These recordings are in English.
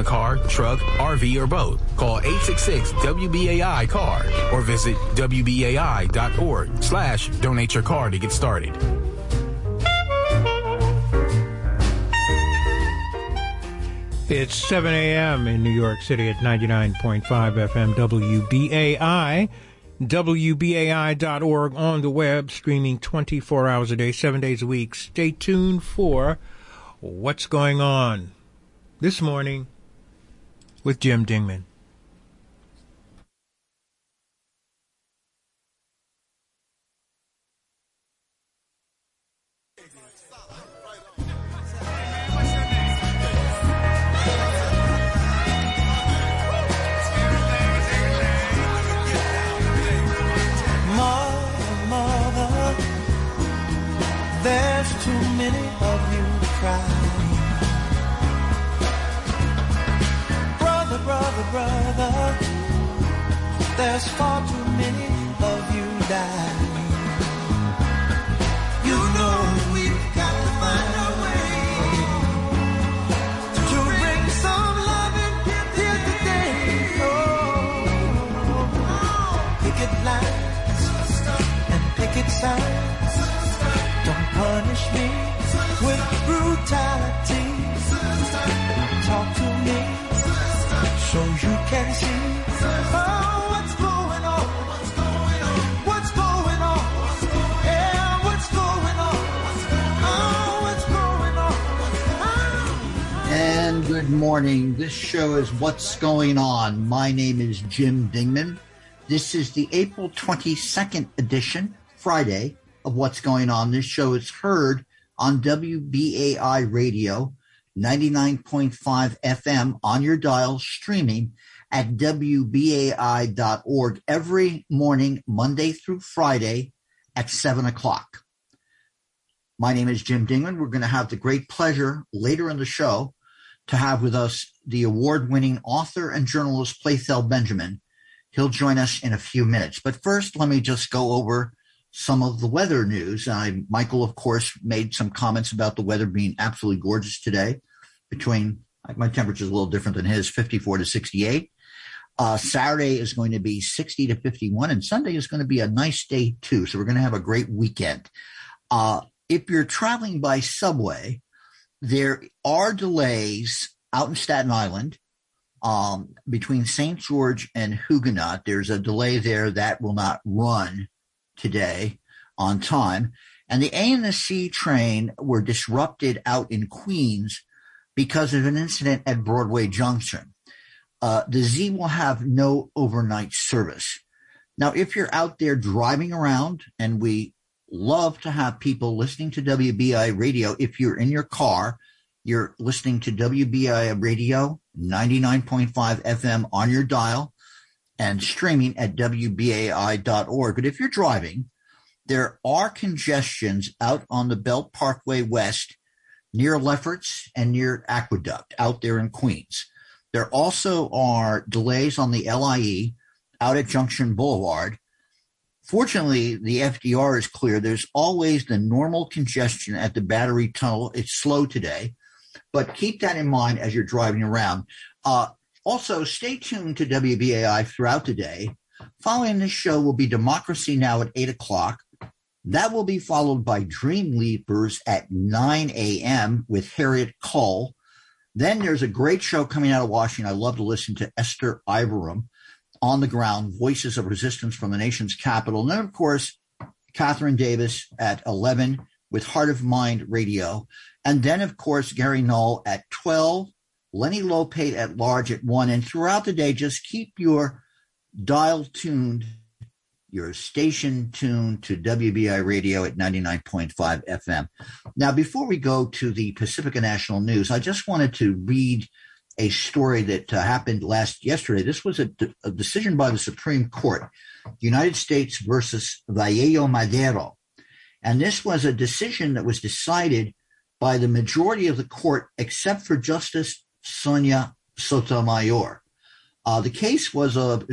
a car, truck, RV, or boat. Call 866-WBAI-CAR or visit WBAI.org/donate your car to get started. It's 7 a.m. in New York City at 99.5 FM WBAI. WBAI.org on the web, streaming 24 hours a day, 7 days a week. Stay tuned for What's Going On this morning with Jim Dingman. There's too many of you crying. Brother, brother, brother, there's far too many of you dying. You know we've got to find a way to bring some loving here today. Oh, picket lines and picket signs. Don't punish me with brutality. Talk to me so you can see. Oh, what's going on? What's going on? Yeah, what's going on? Oh, what's going on? And good morning. This show is What's Going On. My name is Jim Dingman. This is the April 22nd edition, Friday, of What's Going On. This show is heard on WBAI Radio, 99.5 FM on your dial, streaming at WBAI.org every morning, Monday through Friday at 7 o'clock. My name is Jim Dingman. We're going to have the great pleasure later in the show to have with us the award-winning author and journalist Plathel Benjamin. He'll join us in a few minutes. But first, let me just go over some of the weather news. Michael, of course, made some comments about the weather being absolutely gorgeous today. My temperature is a little different than his, 54 to 68. Saturday is going to be 60 to 51, and Sunday is going to be a nice day too. So we're going to have a great weekend. If you're traveling by subway, there are delays out in Staten Island between St. George and Huguenot. There's a delay there that will not run today on time, and the A and the C train were disrupted out in Queens because of an incident at Broadway Junction. The Z will have no overnight service. Now, if you're out there driving around, and we love to have people listening to WBI Radio, if you're in your car, you're listening to WBI Radio, 99.5 FM on your dial, and streaming at WBAI.org. But if you're driving, there are congestions out on the Belt Parkway West near Lefferts and near Aqueduct out there in Queens. There also are delays on the LIE out at Junction Boulevard. Fortunately, the FDR is clear. There's always the normal congestion at the Battery Tunnel. It's slow today, but keep that in mind as you're driving around. Also, stay tuned to WBAI throughout the day. Following this show will be Democracy Now! At 8 o'clock. That will be followed by Dream Leapers at 9 a.m. with Harriet Cole. Then there's a great show coming out of Washington. I love to listen to Esther Iverum, On the Ground, Voices of Resistance from the Nation's Capital. And then, of course, Catherine Davis at 11 with Heart of Mind Radio. And then, of course, Gary Null at 12. Lenny Lopate at large at 1. And throughout the day, just keep your dial tuned, your station tuned to WBI Radio at 99.5 FM. Now, before we go to the Pacifica National News, I just wanted to read a story that happened yesterday. This was a decision by the Supreme Court, United States versus Vallejo Madero. And this was a decision that was decided by the majority of the court, except for Justice Sonia Sotomayor. The case was of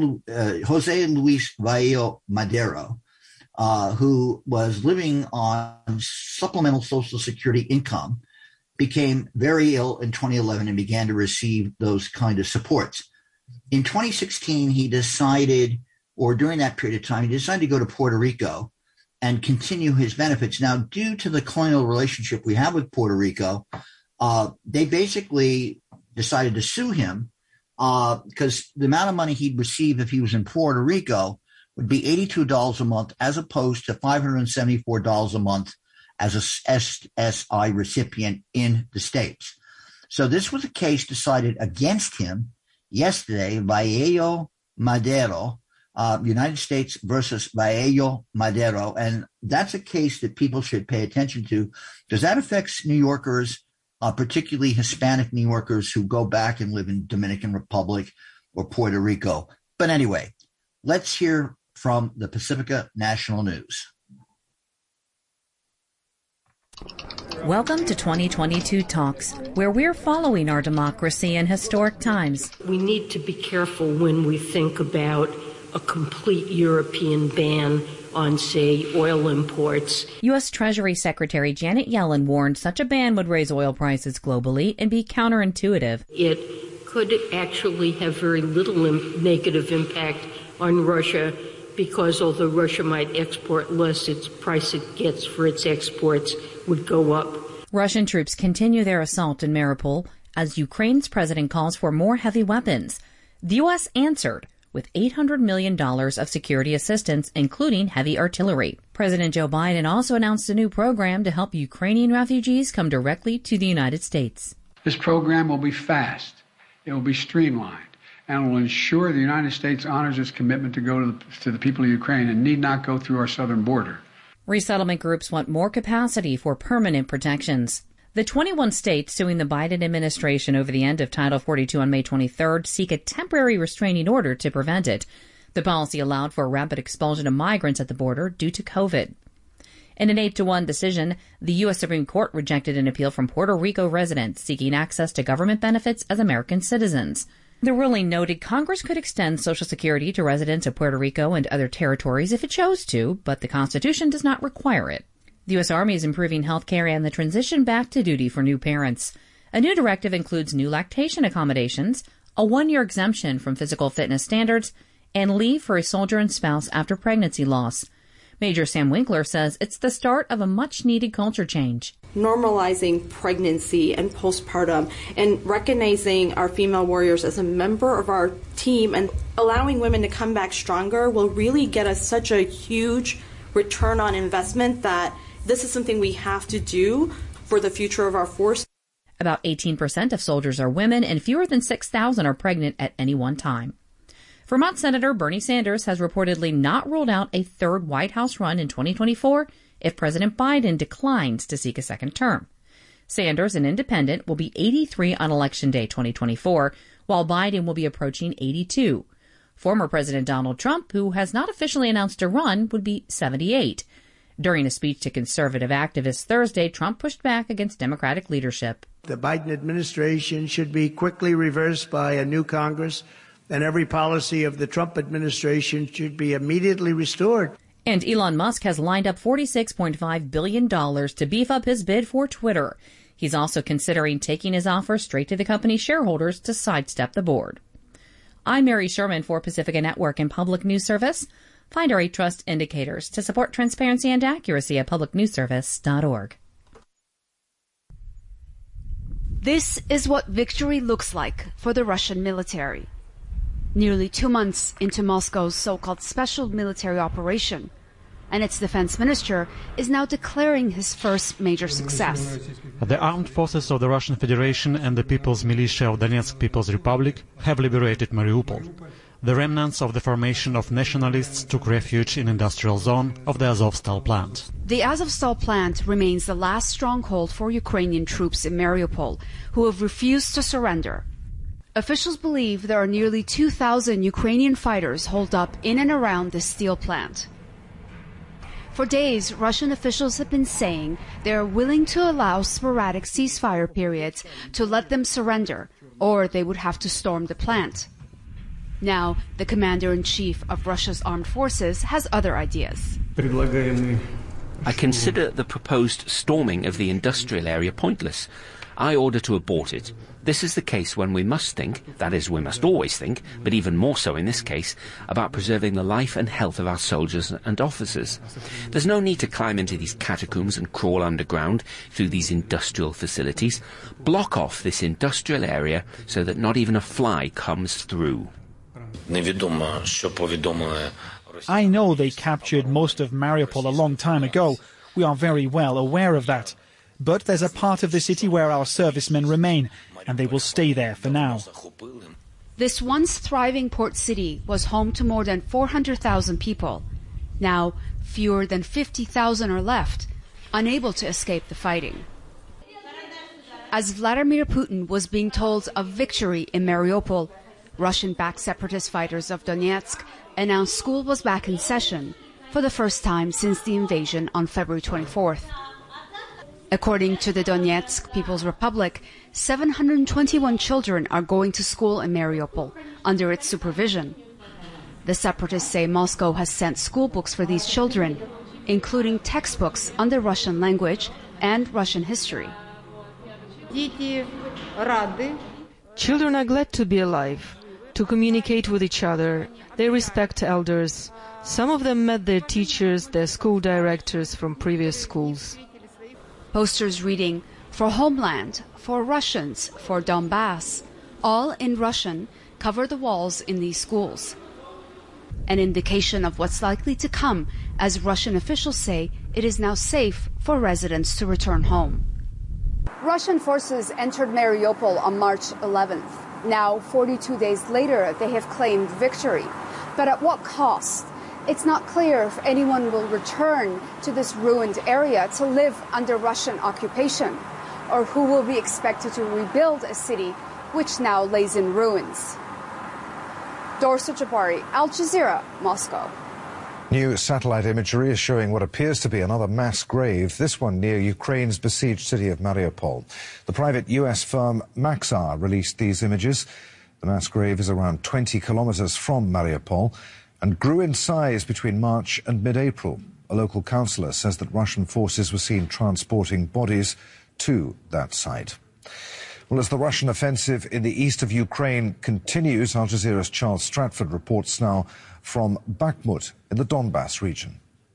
Jose Luis Vallejo Madero, who was living on supplemental Social Security income became very ill in 2011 and began to receive those kind of supports. In 2016, he decided, or during that period of time, he decided to go to Puerto Rico and continue his benefits. Now, due to the colonial relationship we have with Puerto Rico, they basically decided to sue him because the amount of money he'd receive if he was in Puerto Rico would be $82 a month as opposed to $574 a month as a SSI recipient in the States. So this was a case decided against him yesterday, Vallejo Madero, United States versus Vallejo Madero. And that's a case that people should pay attention to because that affects New Yorkers, particularly Hispanic New Yorkers who go back and live in Dominican Republic or Puerto Rico. But anyway, let's hear from the Pacifica National News. Welcome to 2022 Talks, where we're following our democracy in historic times. We need to be careful when we think about a complete European ban on, say, oil imports. U.S. Treasury Secretary Janet Yellen warned such a ban would raise oil prices globally and be counterintuitive. It could actually have very little negative impact on Russia because although Russia might export less, its price it gets for its exports would go up. Russian troops continue their assault in Mariupol as Ukraine's president calls for more heavy weapons. The U.S. answered with $800 million of security assistance, including heavy artillery. President Joe Biden also announced a new program to help Ukrainian refugees come directly to the United States. This program will be fast, it will be streamlined, and will ensure the United States honors its commitment to go to the people of Ukraine and need not go through our southern border. Resettlement groups want more capacity for permanent protections. The 21 states suing the Biden administration over the end of Title 42 on May 23rd seek a temporary restraining order to prevent it. The policy allowed for a rapid expulsion of migrants at the border due to COVID. In an 8-1 decision, the U.S. Supreme Court rejected an appeal from Puerto Rico residents seeking access to government benefits as American citizens. The ruling noted Congress could extend Social Security to residents of Puerto Rico and other territories if it chose to, but the Constitution does not require it. The U.S. Army is improving health care and the transition back to duty for new parents. A new directive includes new lactation accommodations, a 1-year exemption from physical fitness standards, and leave for a soldier and spouse after pregnancy loss. Major Sam Winkler says it's the start of a much-needed culture change. Normalizing pregnancy and postpartum and recognizing our female warriors as a member of our team and allowing women to come back stronger will really get us such a huge return on investment that this is something we have to do for the future of our force. About 18% of soldiers are women and fewer than 6,000 are pregnant at any one time. Vermont Senator Bernie Sanders has reportedly not ruled out a third White House run in 2024 if President Biden declines to seek a second term. Sanders, an independent, will be 83 on Election Day 2024, while Biden will be approaching 82. Former President Donald Trump, who has not officially announced a run, would be 78. During a speech to conservative activists Thursday, Trump pushed back against Democratic leadership. The Biden administration should be quickly reversed by a new Congress, and every policy of the Trump administration should be immediately restored. And Elon Musk has lined up $46.5 billion to beef up his bid for Twitter. He's also considering taking his offer straight to the company's shareholders to sidestep the board. I'm Mary Sherman for Pacifica Network and Public News Service. Find our 8 Trust indicators to support transparency and accuracy at publicnewsservice.org. This is what victory looks like for the Russian military. Nearly 2 months into Moscow's so-called special military operation, and its defense minister is now declaring his first major success. The armed forces of the Russian Federation and the People's Militia of Donetsk People's Republic have liberated Mariupol. The remnants of the formation of nationalists took refuge in industrial zone of the Azovstal plant. The Azovstal plant remains the last stronghold for Ukrainian troops in Mariupol, who have refused to surrender. Officials believe there are nearly 2,000 Ukrainian fighters holed up in and around the steel plant. For days, Russian officials have been saying they are willing to allow sporadic ceasefire periods to let them surrender, or they would have to storm the plant. Now, the commander-in-chief of Russia's armed forces has other ideas. I consider the proposed storming of the industrial area pointless. I order to abort it. This is the case when we must think, that is, we must always think, but even more so in this case, about preserving the life and health of our soldiers and officers. There's no need to climb into these catacombs and crawl underground through these industrial facilities. Block off this industrial area so that not even a fly comes through. I know they captured most of Mariupol a long time ago. We are very well aware of that. But there's a part of the city where our servicemen remain, and they will stay there for now. This once thriving port city was home to more than 400,000 people. Now, fewer than 50,000 are left, unable to escape the fighting. As Vladimir Putin was being told of victory in Mariupol, Russian-backed separatist fighters of Donetsk announced school was back in session for the first time since the invasion on February 24th. According to the Donetsk People's Republic, 721 children are going to school in Mariupol under its supervision. The separatists say Moscow has sent school books for these children, including textbooks on the Russian language and Russian history. Children are glad to be alive, to communicate with each other. They respect elders. Some of them met their teachers, their school directors from previous schools. Posters reading, "For Homeland," "For Russians," "For Donbass," all in Russian, cover the walls in these schools. An indication of what's likely to come, as Russian officials say it is now safe for residents to return home. Russian forces entered Mariupol on March 11th. Now, 42 days later, they have claimed victory. But at what cost? It's not clear if anyone will return to this ruined area to live under Russian occupation, or who will be expected to rebuild a city which now lays in ruins. Dorsa Jabari, Al Jazeera, Moscow. New satellite imagery is showing what appears to be another mass grave, this one near Ukraine's besieged city of Mariupol. The private US firm Maxar released these images. The mass grave is around 20 kilometers from Mariupol and grew in size between March and mid-April. A local councillor says that Russian forces were seen transporting bodies to that site. Well, as the Russian offensive in the east of Ukraine continues, Al Jazeera's Charles Stratford reports now from Bakhmut in the Donbass region.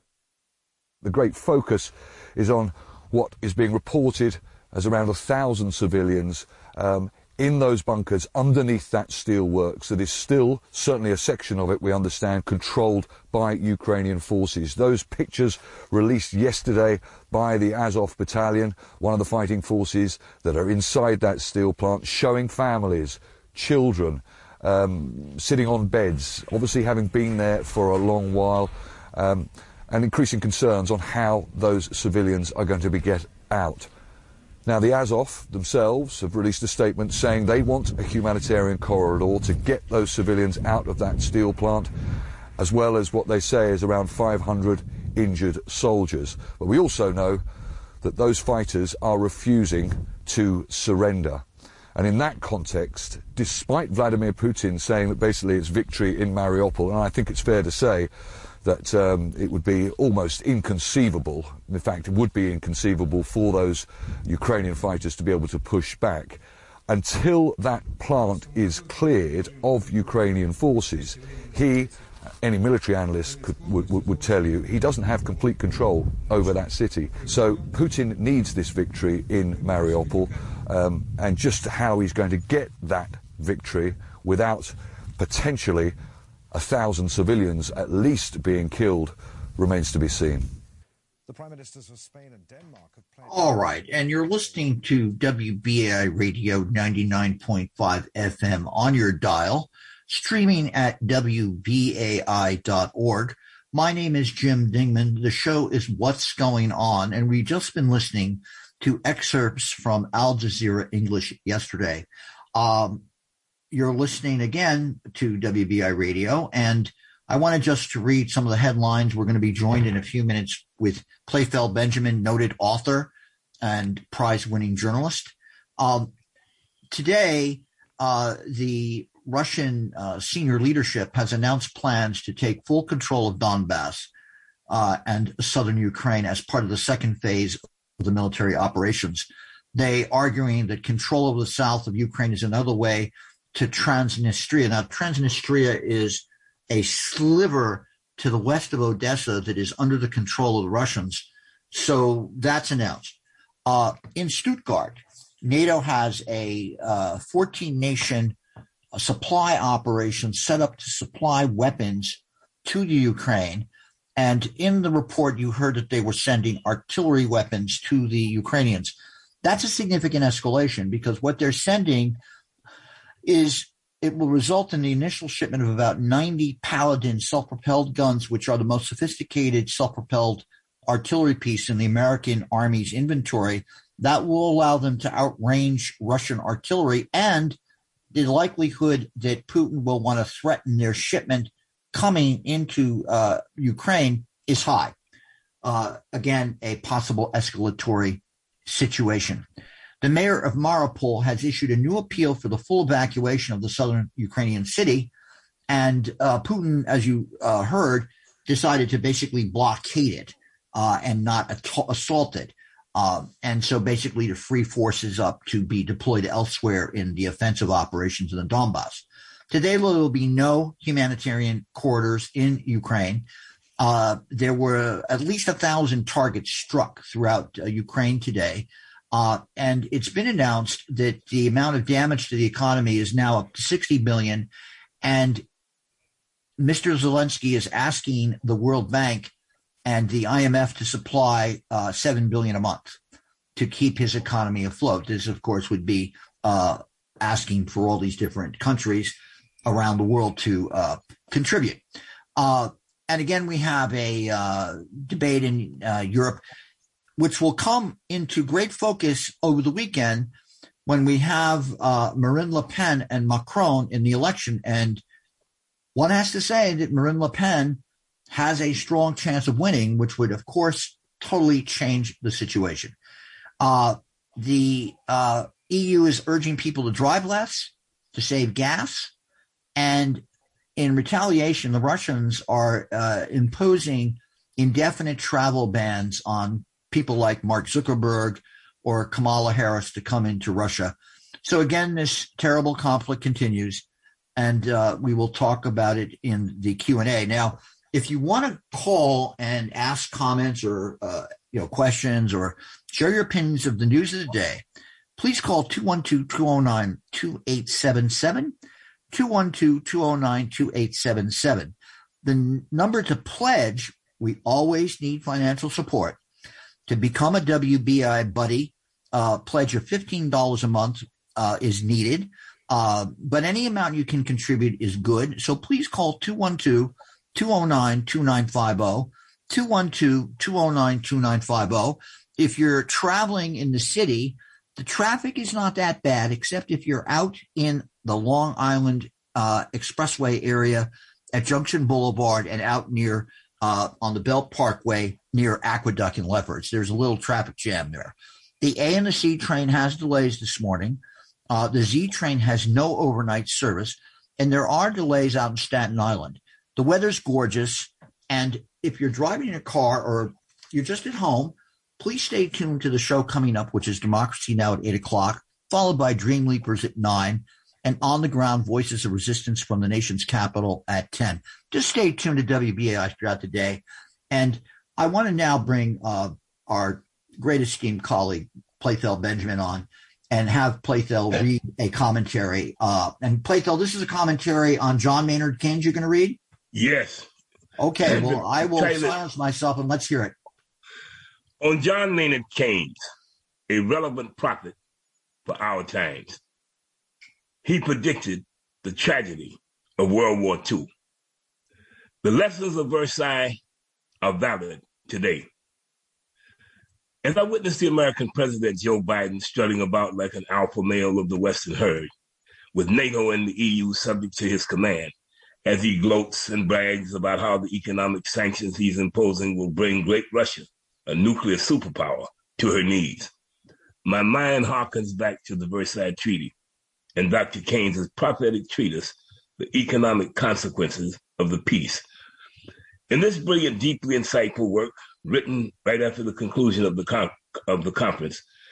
The great focus is on what is being reported as around 1,000 civilians in those bunkers underneath that steelworks that is still, certainly a section of it, we understand, controlled by Ukrainian forces. Those pictures released yesterday by the Azov Battalion, one of the fighting forces that are inside that steel plant, showing families, children, sitting on beds, obviously having been there for a long while, and increasing concerns on how those civilians are going to be get out. Now, the Azov themselves have released a statement saying they want a humanitarian corridor to get those civilians out of that steel plant, as well as what they say is around 500 injured soldiers. But we also know that those fighters are refusing to surrender. And in that context, despite Vladimir Putin saying that basically it's victory in Mariupol, and I think it's fair to say that it would be almost inconceivable, in fact it would be inconceivable for those Ukrainian fighters to be able to push back. Until that plant is cleared of Ukrainian forces, any military analyst would tell you, he doesn't have complete control over that city. So Putin needs this victory in Mariupol, and just how he's going to get that victory without potentially 1,000 civilians at least being killed remains to be seen. The Prime Ministers of Spain and Denmark have pledged... All right, and you're listening to WBAI Radio 99.5 FM on your dial, streaming at WBAI.org. My name is Jim Dingman. The show is What's Going On, and we've just been listening to excerpts from Al Jazeera English yesterday. You're listening again to WBI Radio, and I wanted just to read some of the headlines. We're going to be joined in a few minutes with Clayfeld Benjamin, noted author and prize-winning journalist. Today, the Russian senior leadership has announced plans to take full control of Donbass and southern Ukraine as part of the second phase of the military operations. They arguing that control of the south of Ukraine is another way to Transnistria. Now, Transnistria is a sliver to the west of Odessa that is under the control of the Russians. So that's announced. In Stuttgart, NATO has a 14-nation supply operation set up to supply weapons to the Ukraine. And in the report, you heard that they were sending artillery weapons to the Ukrainians. That's a significant escalation because what they're sending is it will result in the initial shipment of about 90 Paladin self-propelled guns, which are the most sophisticated self-propelled artillery piece in the American Army's inventory. That will allow them to outrange Russian artillery, and the likelihood that Putin will want to threaten their shipment coming into Ukraine is high. Again, a possible escalatory situation. The mayor of Mariupol has issued a new appeal for the full evacuation of the southern Ukrainian city, and Putin, as you heard, decided to basically blockade it and not assault it. And so basically to free forces up to be deployed elsewhere in the offensive operations in the Donbass. Today, there will be no humanitarian corridors in Ukraine. There were at least 1,000 targets struck throughout Ukraine today. And it's been announced that the amount of damage to the economy is now up to 60 billion. And Mr. Zelensky is asking the World Bank and the IMF to supply $7 billion a month to keep his economy afloat. This, of course, would be asking for all these different countries around the world to contribute. And again, we have a debate in Europe, which will come into great focus over the weekend when we have Marine Le Pen and Macron in the election. And one has to say that Marine Le Pen has a strong chance of winning, which would, of course, totally change the situation. The EU is urging people to drive less, to save gas, and in retaliation, the Russians are imposing indefinite travel bans on people like Mark Zuckerberg or Kamala Harris to come into Russia. So again, this terrible conflict continues, and we will talk about it in the Q&A. Now, if you want to call and ask comments or questions or share your opinions of the news of the day, please call 212-209-2877, 212-209-2877. The number to pledge, we always need financial support. To become a WBI buddy, pledge of $15 a month is needed, but any amount you can contribute is good. So please call 212-209-2950, 212-209-2950. If you're traveling in the city, the traffic is not that bad, except if you're out in the Long Island Expressway area at Junction Boulevard and out near on the Belt Parkway near Aqueduct and Lefferts. There's a little traffic jam there. The A and the C train has delays this morning. The Z train has no overnight service, and there are delays out in Staten Island. The weather's gorgeous, and if you're driving in a car or you're just at home, please stay tuned to the show coming up, which is Democracy Now! At 8 o'clock, followed by Dream Leapers at 9, and On the Ground Voices of Resistance from the nation's capital at 10. Just stay tuned to WBAI throughout the day. And I want to now bring our great esteemed colleague, Playthel Benjamin, on and have Playthel read a commentary. And Playthel, this is a commentary on John Maynard Keynes you're going to read? Yes. Okay, well, I will silence myself and let's hear it. On John Maynard Keynes, a relevant prophet for our times, he predicted the tragedy of World War II. The lessons of Versailles are valid today. As I witnessed the American president, Joe Biden, strutting about like an alpha male of the Western herd, with NATO and the EU subject to his command, as he gloats and brags about how the economic sanctions he's imposing will bring Great Russia, a nuclear superpower, to her knees. My mind harkens back to the Versailles Treaty and Dr. Keynes' prophetic treatise, The Economic Consequences of the Peace. In this brilliant, deeply insightful work, written right after the conclusion of the conference,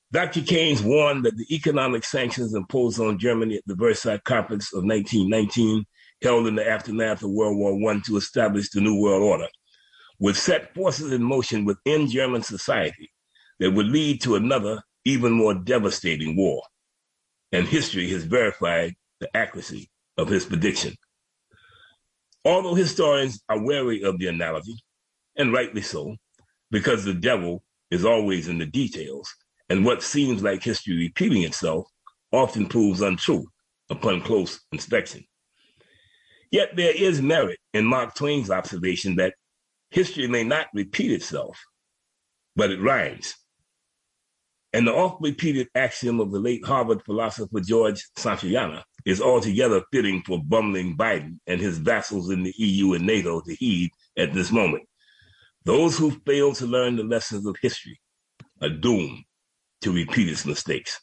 Dr. Keynes warned that the economic sanctions imposed on Germany at the Versailles Conference of 1919, held in the aftermath of World War I to establish the New World Order, would set forces in motion within German society that would lead to another, even more devastating war. And history has verified the accuracy of his prediction. Although historians are wary of the analogy, and rightly so, because the devil is always in the details, and what seems like history repeating itself often proves untrue upon close inspection. Yet there is merit in Mark Twain's observation that history may not repeat itself, but it rhymes. And the oft-repeated axiom of the late Harvard philosopher George Santayana is altogether fitting for bumbling Biden and his vassals in the EU and NATO to heed at this moment. Those who fail to learn the lessons of history are doomed to repeat its mistakes.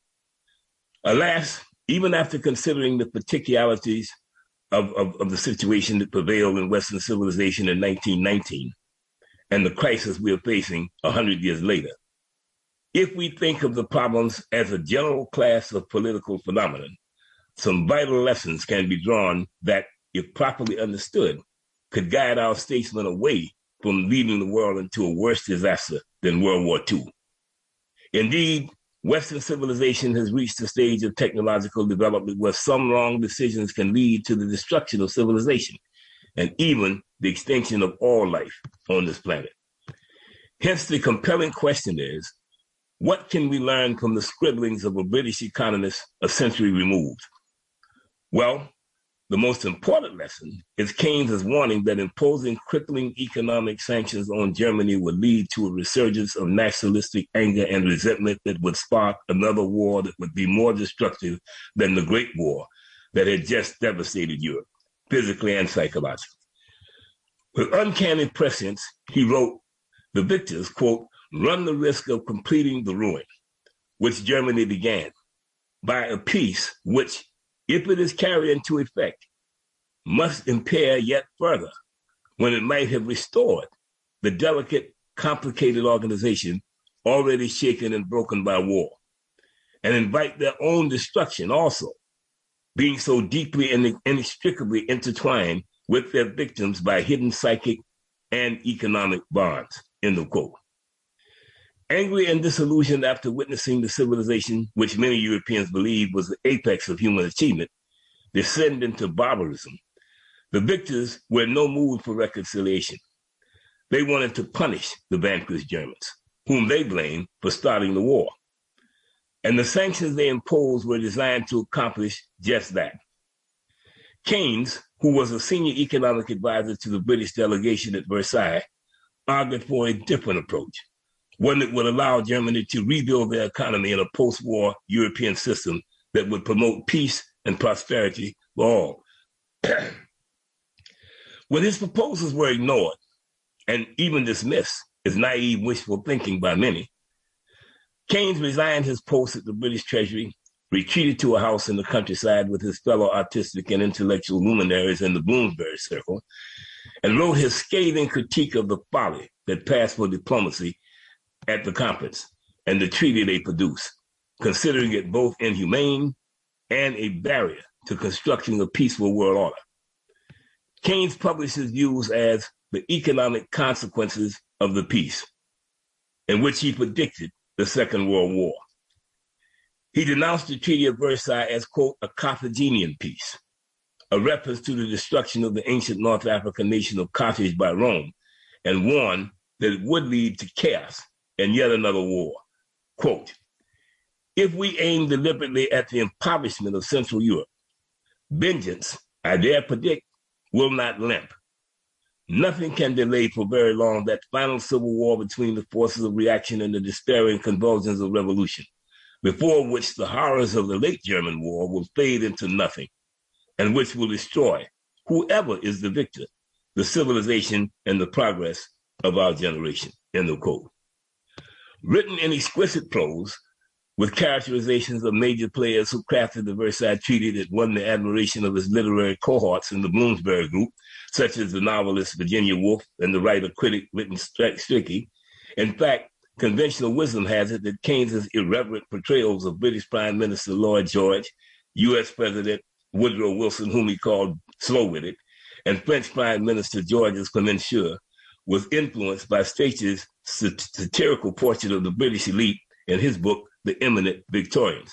Alas, even after considering the particularities of the situation that prevailed in Western civilization in 1919 and the crisis we are facing 100 years later, if we think of the problems as a general class of political phenomenon, some vital lessons can be drawn that, if properly understood, could guide our statesmen away from leading the world into a worse disaster than World War II. Indeed, Western civilization has reached a stage of technological development where some wrong decisions can lead to the destruction of civilization and even the extinction of all life on this planet. Hence, the compelling question is, what can we learn from the scribblings of a British economist a century removed? Well, the most important lesson is Keynes' warning that imposing crippling economic sanctions on Germany would lead to a resurgence of nationalistic anger and resentment that would spark another war that would be more destructive than the Great War that had just devastated Europe, physically and psychologically. With uncanny prescience, he wrote, the victors, quote, run the risk of completing the ruin, which Germany began, by a peace which, if it is carried into effect, must impair yet further when it might have restored the delicate, complicated organization already shaken and broken by war, and invite their own destruction also, being so deeply and inextricably intertwined with their victims by hidden psychic and economic bonds, end of quote. Angry and disillusioned after witnessing the civilization, which many Europeans believed was the apex of human achievement, descend into barbarism, the victors were in no mood for reconciliation. They wanted to punish the vanquished Germans, whom they blamed for starting the war. And the sanctions they imposed were designed to accomplish just that. Keynes, who was a senior economic advisor to the British delegation at Versailles, argued for a different approach, one that would allow Germany to rebuild their economy in a post-war European system that would promote peace and prosperity for all. When his proposals were ignored and even dismissed as naive wishful thinking by many, Keynes resigned his post at the British Treasury, retreated to a house in the countryside with his fellow artistic and intellectual luminaries in the Bloomsbury Circle, and wrote his scathing critique of the folly that passed for diplomacy at the conference and the treaty they produced, considering it both inhumane and a barrier to constructing a peaceful world order. Keynes published his views as the economic consequences of the peace, in which he predicted the Second World War. He denounced the Treaty of Versailles as, quote, a Carthaginian peace, a reference to the destruction of the ancient North African nation of Carthage by Rome, and warned that it would lead to chaos and yet another war. Quote, if we aim deliberately at the impoverishment of Central Europe, vengeance, I dare predict, will not limp. Nothing can delay for very long that final civil war between the forces of reaction and the despairing convulsions of revolution, before which the horrors of the late German war will fade into nothing, and which will destroy, whoever is the victor, the civilization and the progress of our generation, end of quote. Written in exquisite prose, with characterizations of major players who crafted the Versailles Treaty that won the admiration of his literary cohorts in the Bloomsbury Group, such as the novelist Virginia Woolf and the writer-critic Lytton Strachey. In fact, Conventional wisdom has it that Keynes's irreverent portrayals of British Prime Minister Lloyd George, U.S. President Woodrow Wilson, whom he called slow-witted, and French Prime Minister Georges Clemenceau was influenced by Strachey's satirical portrait of the British elite in his book, The Eminent Victorians.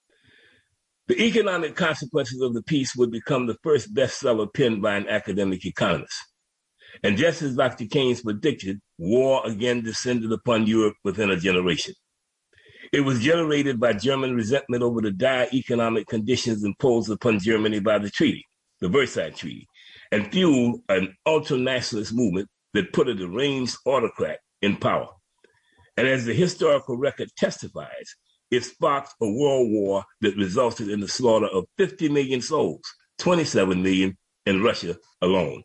The economic consequences of the peace would become the first bestseller penned by an academic economist. And just as Dr. Keynes predicted, war again descended upon Europe within a generation. It was generated by German resentment over the dire economic conditions imposed upon Germany by the treaty, the Versailles Treaty, and fueled an ultranationalist movement that put a deranged autocrat in power. And as the historical record testifies, it sparked a world war that resulted in the slaughter of 50 million souls, 27 million in Russia alone.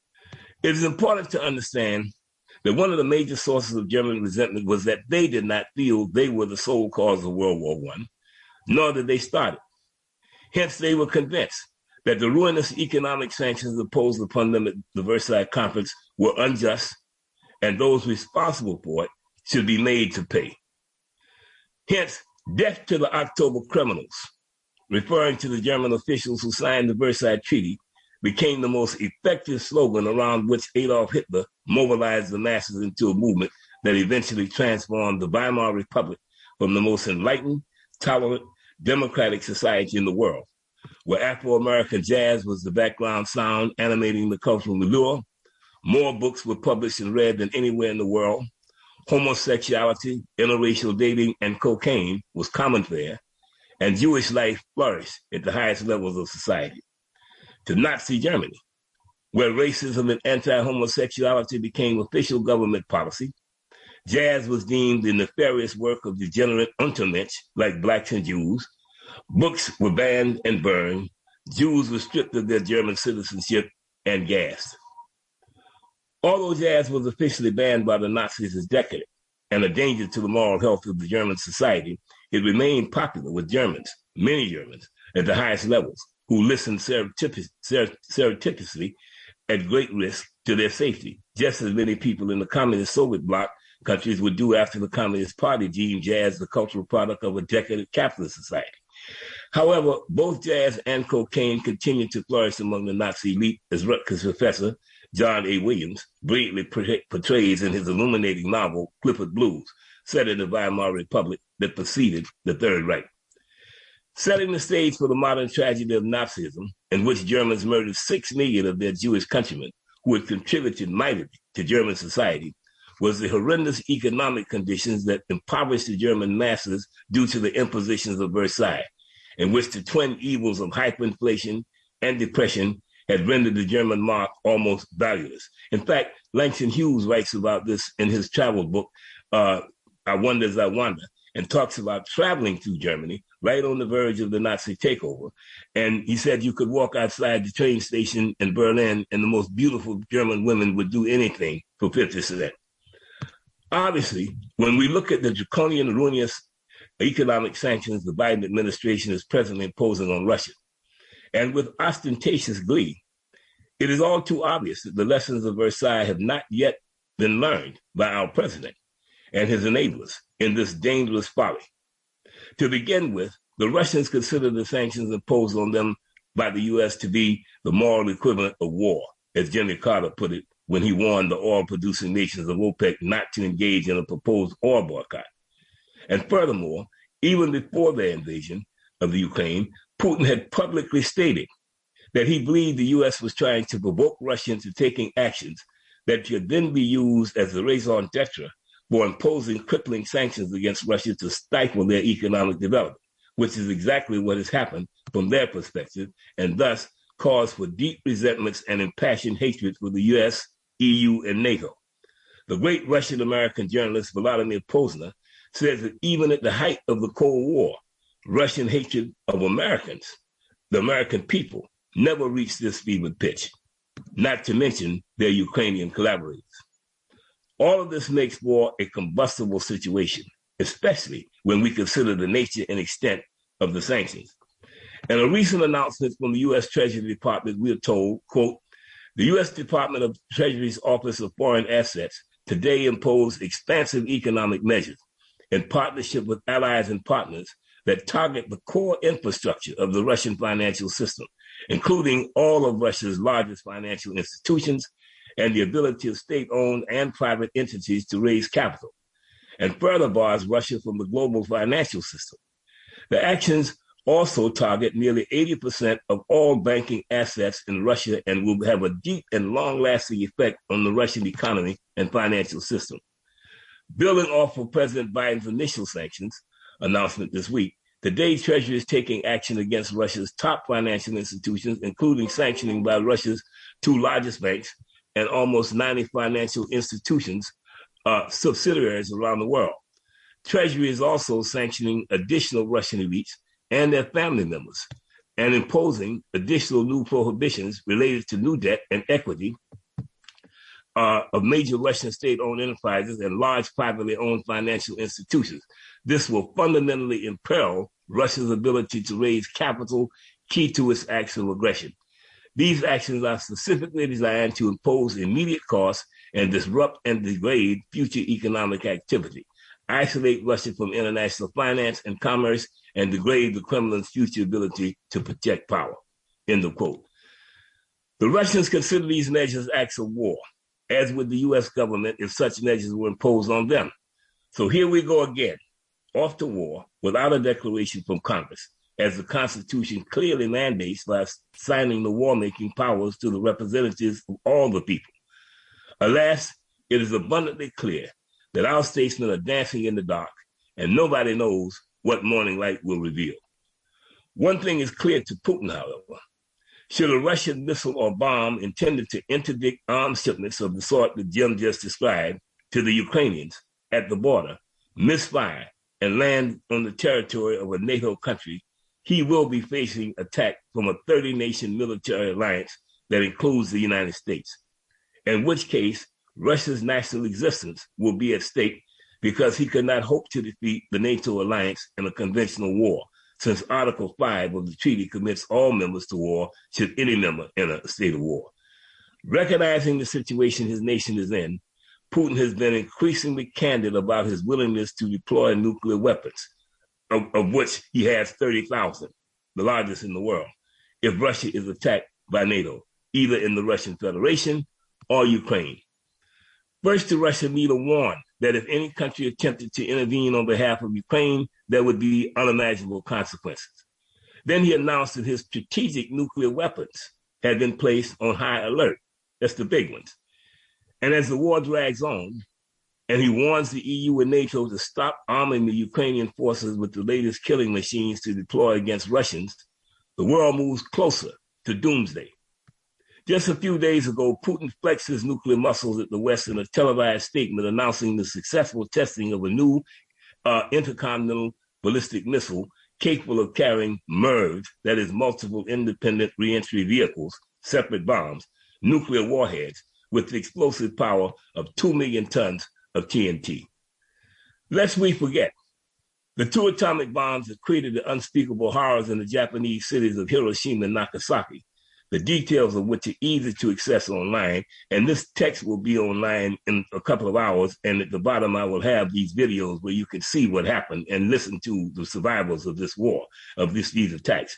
It is important to understand that one of the major sources of German resentment was that they did not feel they were the sole cause of World War I, nor did they start it. Hence, they were convinced that the ruinous economic sanctions imposed upon them at the Versailles Conference were unjust, and those responsible for it should be made to pay. Hence, death to the October criminals, referring to the German officials who signed the Versailles Treaty, became the most effective slogan around which Adolf Hitler mobilized the masses into a movement that eventually transformed the Weimar Republic from the most enlightened, tolerant, democratic society in the world, where Afro-American jazz was the background sound animating the cultural milieu. More books were published and read than anywhere in the world. Homosexuality, interracial dating, and cocaine was common fare, and Jewish life flourished at the highest levels of society. To Nazi Germany, where racism and anti-homosexuality became official government policy, jazz was deemed the nefarious work of degenerate Untermensch like blacks and Jews, books were banned and burned, Jews were stripped of their German citizenship and gassed. Although jazz was officially banned by the Nazis as decadent and a danger to the moral health of the German society, it remained popular with Germans, many Germans, at the highest levels, who listened surreptitiously at great risk to their safety, just as many people in the communist Soviet bloc countries would do after the Communist Party deemed jazz the cultural product of a decadent capitalist society. However, both jazz and cocaine continued to flourish among the Nazi elite, as Rutgers professor John A. Williams brilliantly portrays in his illuminating novel, Clifford Blues, set in the Weimar Republic that preceded the Third Reich. Setting the stage for the modern tragedy of Nazism, in which Germans murdered 6 million of their Jewish countrymen who had contributed mightily to German society, was the horrendous economic conditions that impoverished the German masses due to the impositions of Versailles, in which the twin evils of hyperinflation and depression had rendered the German mark almost valueless. In fact, Langston Hughes writes about this in his travel book, I Wonder As I Wander, and talks about traveling through Germany right on the verge of the Nazi takeover. And he said you could walk outside the train station in Berlin and the most beautiful German women would do anything for 50 cents. Obviously, when we look at the draconian, ruinous economic sanctions the Biden administration is presently imposing on Russia, and with ostentatious glee, it is all too obvious that the lessons of Versailles have not yet been learned by our president and his enablers in this dangerous folly. To begin with, the Russians consider the sanctions imposed on them by the U.S. to be the moral equivalent of war, as Jimmy Carter put it when he warned the oil-producing nations of OPEC not to engage in a proposed oil boycott. And furthermore, even before their invasion of the Ukraine, Putin had publicly stated that he believed the U.S. was trying to provoke Russia into taking actions that could then be used as a raison d'etre for imposing crippling sanctions against Russia to stifle their economic development, which is exactly what has happened from their perspective, and thus cause for deep resentments and impassioned hatred for the U.S., EU, and NATO. The great Russian-American journalist Vladimir Posner says that even at the height of the Cold War, Russian hatred of Americans, the American people, never reached this fevered pitch, not to mention their Ukrainian collaborators. All of this makes war a combustible situation, especially when we consider the nature and extent of the sanctions. In a recent announcement from the U.S. Treasury Department, we are told, quote, the U.S. Department of Treasury's Office of Foreign Assets today impose expansive economic measures in partnership with allies and partners that target the core infrastructure of the Russian financial system, including all of Russia's largest financial institutions and the ability of state-owned and private entities to raise capital, and further bars Russia from the global financial system. The actions also target nearly 80% of all banking assets in Russia and will have a deep and long-lasting effect on the Russian economy and financial system. Building off of President Biden's initial sanctions announcement this week, today Treasury is taking action against Russia's top financial institutions, including sanctioning by Russia's two largest banks and almost 90 financial institutions, subsidiaries around the world. Treasury is also sanctioning additional Russian elites and their family members and imposing additional new prohibitions related to new debt and equity of major Russian state-owned enterprises and large privately owned financial institutions. This will fundamentally imperil Russia's ability to raise capital key to its actual aggression. These actions are specifically designed to impose immediate costs and disrupt and degrade future economic activity, isolate Russia from international finance and commerce, and degrade the Kremlin's future ability to project power. End of quote. The Russians consider these measures acts of war, as would the U.S. government if such measures were imposed on them. So here we go again, off to war without a declaration from Congress, as the Constitution clearly mandates by assigning the war-making powers to the representatives of all the people. Alas, it is abundantly clear that our statesmen are dancing in the dark, and nobody knows what morning light will reveal. One thing is clear to Putin, however. Should a Russian missile or bomb intended to interdict arms shipments of the sort that Jim just described to the Ukrainians at the border misfire and land on the territory of a NATO country, he will be facing attack from a 30-nation military alliance that includes the United States, in which case Russia's national existence will be at stake because he could not hope to defeat the NATO alliance in a conventional war, since Article 5 of the treaty commits all members to war should any member enter a state of war. Recognizing the situation his nation is in, Putin has been increasingly candid about his willingness to deploy nuclear weapons, of which he has 30,000, the largest in the world, if Russia is attacked by NATO, either in the Russian Federation or Ukraine. First, the Russian leader warned that if any country attempted to intervene on behalf of Ukraine, there would be unimaginable consequences. Then he announced that his strategic nuclear weapons had been placed on high alert. That's the big ones. And as the war drags on, and he warns the EU and NATO to stop arming the Ukrainian forces with the latest killing machines to deploy against Russians, the world moves closer to doomsday. Just a few days ago, Putin flexed his nuclear muscles at the West in a televised statement announcing the successful testing of a new intercontinental ballistic missile capable of carrying MIRVs, that is multiple independent reentry vehicles, separate bombs, nuclear warheads, with the explosive power of 2 million tons of TNT. Lest we forget, the two atomic bombs that created the unspeakable horrors in the Japanese cities of Hiroshima and Nagasaki, the details of which are easy to access online, and this text will be online in a couple of hours, and at the bottom I will have these videos where you can see what happened and listen to the survivors of this war, of these attacks.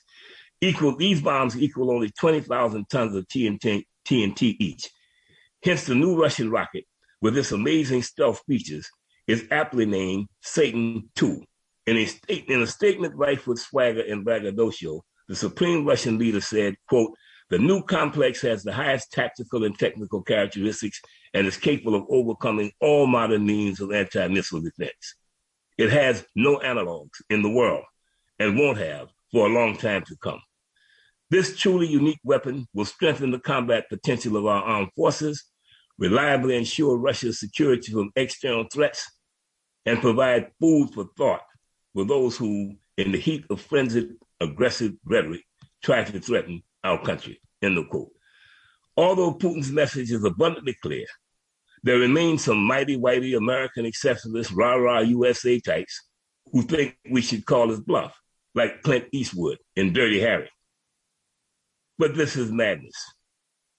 These bombs equal only 20,000 tons of TNT each. Hence, the new Russian rocket, with its amazing stealth features, is aptly named Satan II. In a statement rife with swagger and braggadocio, the supreme Russian leader said, quote, "The new complex has the highest tactical and technical characteristics and is capable of overcoming all modern means of anti-missile defense. It has no analogs in the world and won't have for a long time to come. This truly unique weapon will strengthen the combat potential of our armed forces, reliably ensure Russia's security from external threats, and provide food for thought for those who, in the heat of frenzied, aggressive rhetoric, try to threaten our country." End of quote. Although Putin's message is abundantly clear, there remain some mighty-whitey American exceptionalist rah-rah USA types who think we should call his bluff, like Clint Eastwood in Dirty Harry. But this is madness.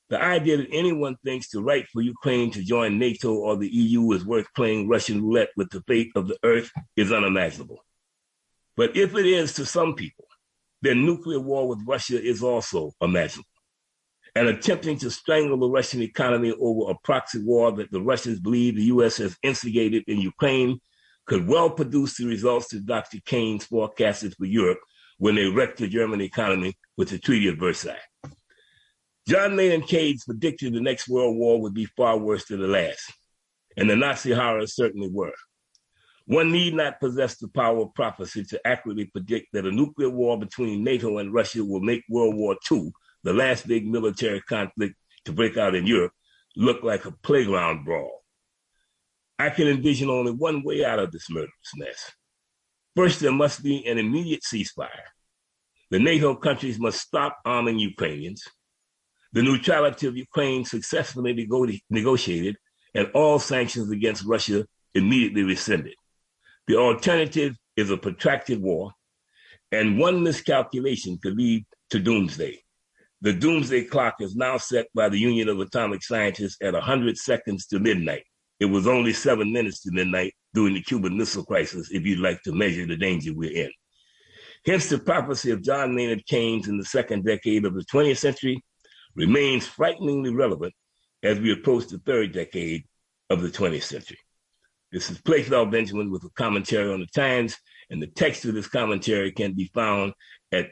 The idea that anyone thinks the right for Ukraine to join NATO or the EU is worth playing Russian roulette with the fate of the earth is unimaginable. But if it is to some people, then nuclear war with Russia is also imaginable. And attempting to strangle the Russian economy over a proxy war that the Russians believe the U.S. has instigated in Ukraine could well produce the results that Dr. Keynes forecasted for Europe when they wrecked the German economy with the Treaty of Versailles. John Maynard Keynes predicted the next world war would be far worse than the last, and the Nazi horrors certainly were. One need not possess the power of prophecy to accurately predict that a nuclear war between NATO and Russia will make World War II, the last big military conflict to break out in Europe, look like a playground brawl. I can envision only one way out of this murderous mess. First, there must be an immediate ceasefire. The NATO countries must stop arming Ukrainians. The neutrality of Ukraine successfully negotiated, and all sanctions against Russia immediately rescinded. The alternative is a protracted war, and one miscalculation could lead to doomsday. The doomsday clock is now set by the Union of Atomic Scientists at 100 seconds to midnight. It was only 7 minutes to midnight during the Cuban Missile Crisis, if you'd like to measure the danger we're in. Hence, the prophecy of John Maynard Keynes in the second decade of the 20th century remains frighteningly relevant as we approach the third decade of the 20th century. This is Playfell Benjamin with a commentary on the times, and the text of this commentary can be found at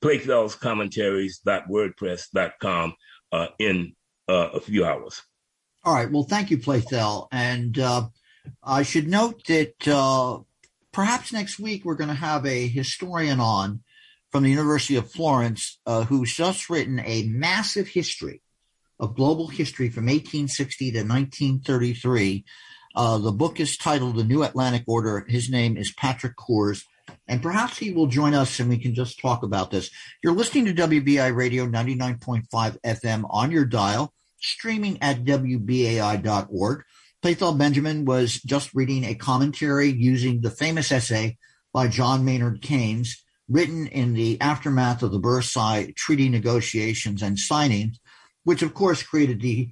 playfellscommentaries.wordpress.com in a few hours. All right. Well, thank you, Playfell. And I should note that perhaps next week we're going to have a historian on from the University of Florence who's just written a massive history of global history from 1860 to 1933. The book is titled The New Atlantic Order. His name is Patrick Coors, and perhaps he will join us and we can just talk about this. You're listening to WBAI Radio 99.5 FM on your dial, streaming at WBAI.org. Playfell Benjamin was just reading a commentary using the famous essay by John Maynard Keynes, written in the aftermath of the Versailles Treaty negotiations and signings, which of course created the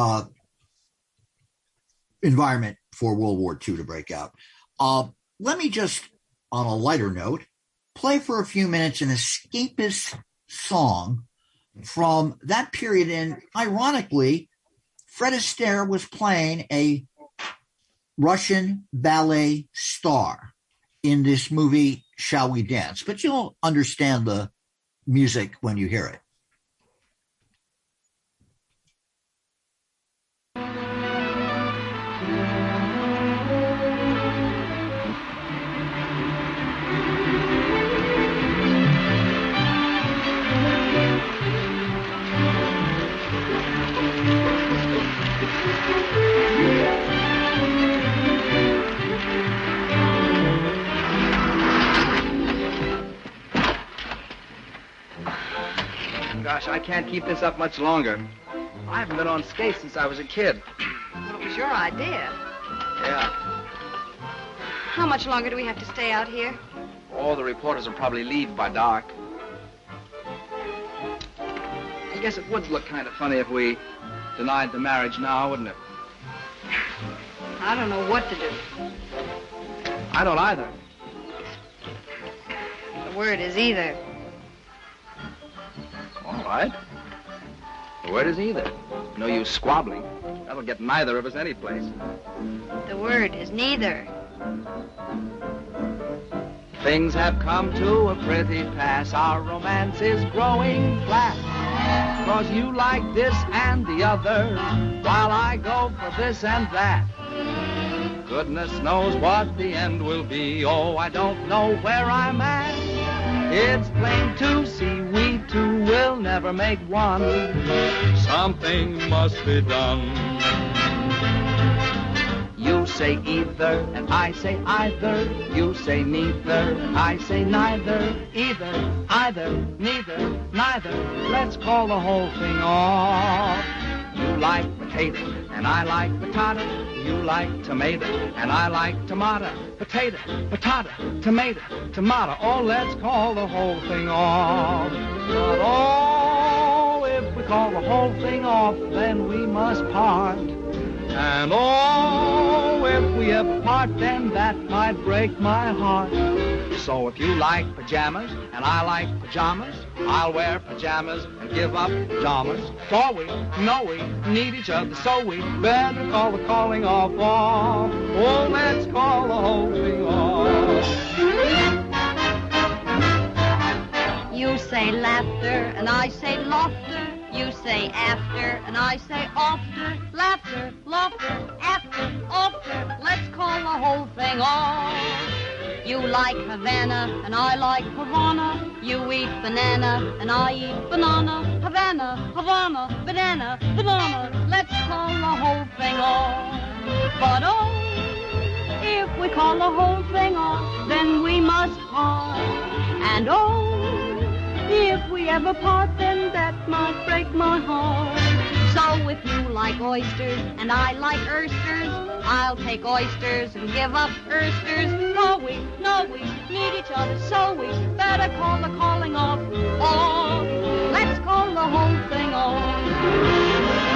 environment for World War II to break out. Let me just, on a lighter note, play for a few minutes an escapist song from that period. And ironically, Fred Astaire was playing a Russian ballet star in this movie, Shall We Dance? But you'll understand the music when you hear it. Gosh, I can't keep this up much longer. I haven't been on skates since I was a kid. Well, it was your idea. Yeah. How much longer do we have to stay out here? All the reporters will probably leave by dark. I guess it would look kind of funny if we denied the marriage now, wouldn't it? I don't know what to do. I don't either. The word is either. All right. The word is either. No use squabbling. That'll get neither of us any place. The word is neither. Things have come to a pretty pass. Our romance is growing flat. 'Cause you like this and the other, while I go for this and that. Goodness knows what the end will be. Oh, I don't know where I'm at. It's plain to see we two will never make one. Something must be done. You say either, and I say either. You say neither, and I say neither. Either, either, neither, neither. Let's call the whole thing off. You like potato, and I like potato. You like tomato, and I like tomato. Potato, potato, tomato, tomato. Oh, let's call the whole thing off. But oh, if we call the whole thing off, then we must part. And oh, if we ever part, then that might break my heart. So if you like pajamas and I like pajamas, I'll wear pajamas and give up pajamas. For we know we need each other, so we better call the calling off. Oh, let's call the whole thing off. You say laughter and I say laughter. You say after and I say after. Laughter, laughter, after, after. Let's call the whole thing off. You like Havana and I like Havana. You eat banana and I eat banana. Havana, Havana, banana, banana. Let's call the whole thing off. But oh, if we call the whole thing off, then we must part. And oh, if we ever part, then that might break my heart. So if you like oysters and I like oysters, I'll take oysters and give up oysters. No, we need each other, so we better call the calling off. Oh, let's call the whole thing off.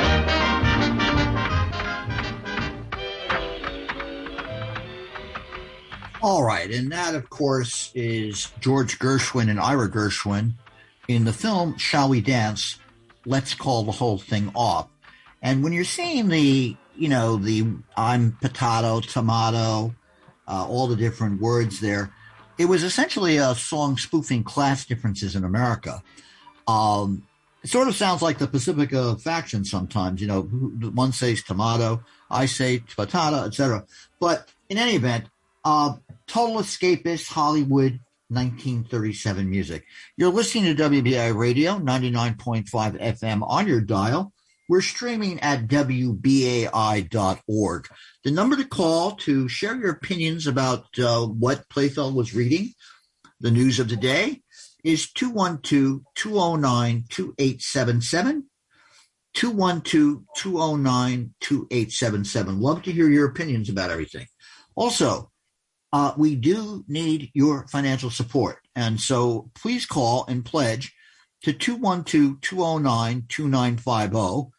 All right, and that, of course, is George Gershwin and Ira Gershwin in the film Shall We Dance? Let's Call the Whole Thing Off. And when you're seeing the I'm potato, tomato, all the different words there, it was essentially a song spoofing class differences in America. It sort of sounds like the Pacifica faction sometimes. One says tomato, I say potato, etc. But in any event, total escapist Hollywood 1937 music. You're listening to WBAI Radio, 99.5 FM on your dial. We're streaming at WBAI.org. The number to call to share your opinions about what Playfeld was reading, the news of the day, is 212-209-2877. 212-209-2877. Love to hear your opinions about everything. Also, we do need your financial support. And so please call and pledge to 212-209-2950,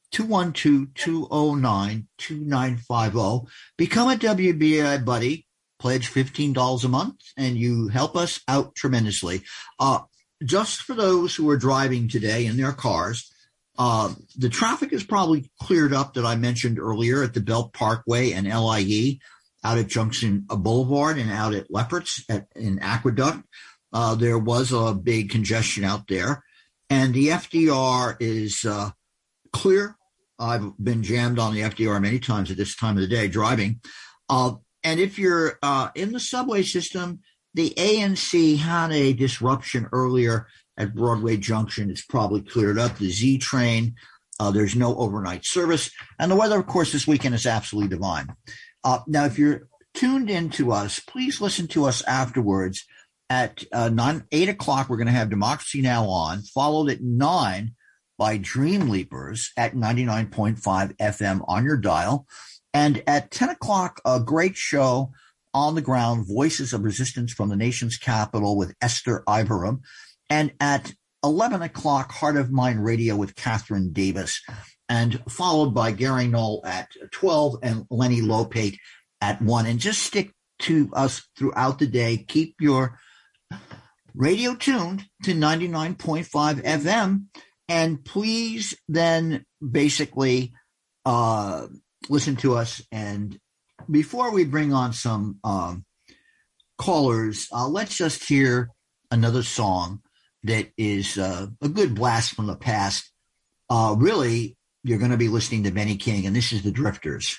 212-209-2950. Become a WBAI buddy, pledge $15 a month, and you help us out tremendously. Just for those who are driving today in their cars, the traffic is probably cleared up that I mentioned earlier at the Belt Parkway and LIE, out at Junction Boulevard and out at Lefferts in Aqueduct. There was a big congestion out there. And the FDR is clear. I've been jammed on the FDR many times at this time of the day driving. And if you're in the subway system, the ANC had a disruption earlier at Broadway Junction. It's probably cleared up. The Z train, there's no overnight service. And the weather, of course, this weekend is absolutely divine. Now, if you're tuned in to us, please listen to us afterwards. At 8 o'clock, we're going to have Democracy Now! On, followed at 9 by Dream Leapers at 99.5 FM on your dial. And at 10 o'clock, a great show on the ground, Voices of Resistance from the Nation's Capital with Esther Iverum. And at 11 o'clock, Heart of Mind Radio with Catherine Davis. And followed by Gary Knoll at 12 and Lenny Lopate at 1. And just stick to us throughout the day. Keep your radio tuned to 99.5 FM. And please then basically listen to us. And before we bring on some callers, let's just hear another song that is a good blast from the past. Really, you're going to be listening to Benny King, and this is The Drifters.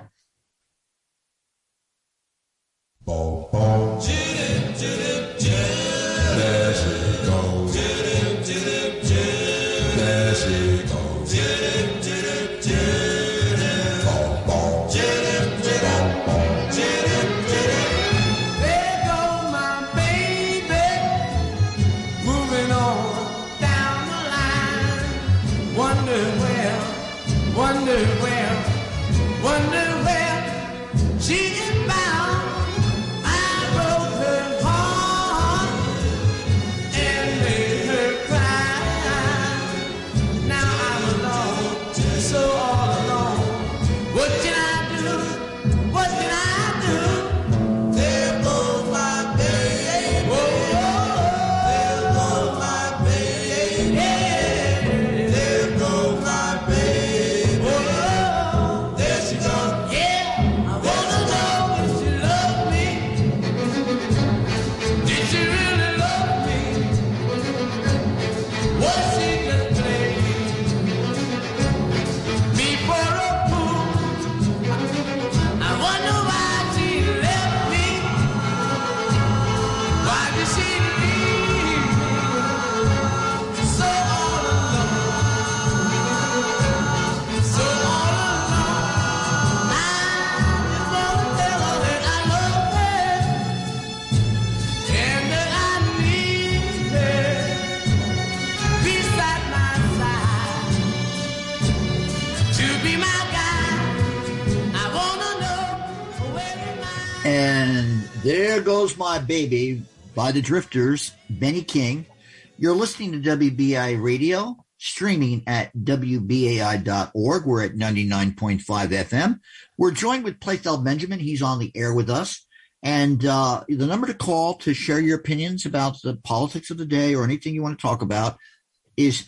Boom, boom. There she goes. There she goes. Boom, boom. There goes my baby, moving on down the line. Wonder where she is bound. I broke her heart and made her cry. Now There Goes My Baby by the Drifters, Benny King. You're listening to WBAI Radio, streaming at WBAI.org. We're at 99.5 FM. We're joined with Playfeld Benjamin. He's on the air with us. And the number to call to share your opinions about the politics of the day or anything you want to talk about is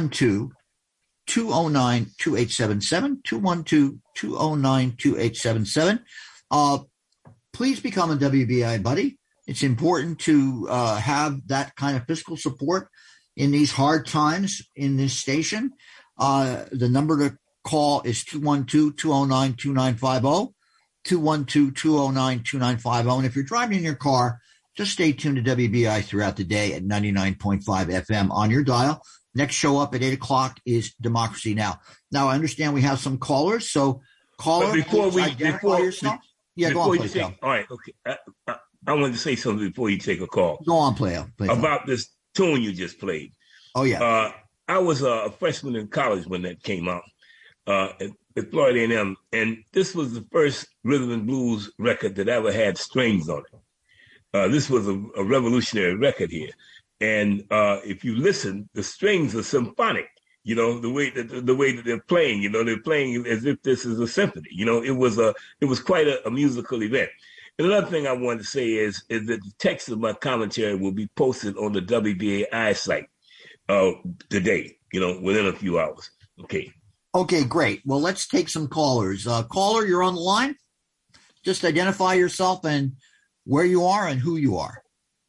212-209-2877, 212-209-2877. Please become a WBI buddy. It's important to have that kind of fiscal support in these hard times in this station. The number to call is 212-209-2950, 212-209-2950. And if you're driving in your car, just stay tuned to WBI throughout the day at 99.5 FM on your dial. Next show up at 8 o'clock is Democracy Now! Now, I understand we have some callers. So, caller, identify yourself. Yeah, go on, Plato. All right, okay. I wanted to say something before you take a call. Go on, Plato. About this tune you just played. Oh, yeah. I was a freshman in college when that came out at Florida A&M, and this was the first rhythm and blues record that ever had strings on it. This was a revolutionary record here. And if you listen, the strings are symphonic. You know, the way that they're playing, you know, they're playing as if this is a symphony. You know, it was quite a musical event. And another thing I wanted to say is that the text of my commentary will be posted on the WBAI site today, you know, within a few hours. Okay. Okay, great. Well, let's take some callers. Caller, you're on the line. Just identify yourself and where you are and who you are.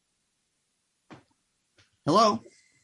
Hello.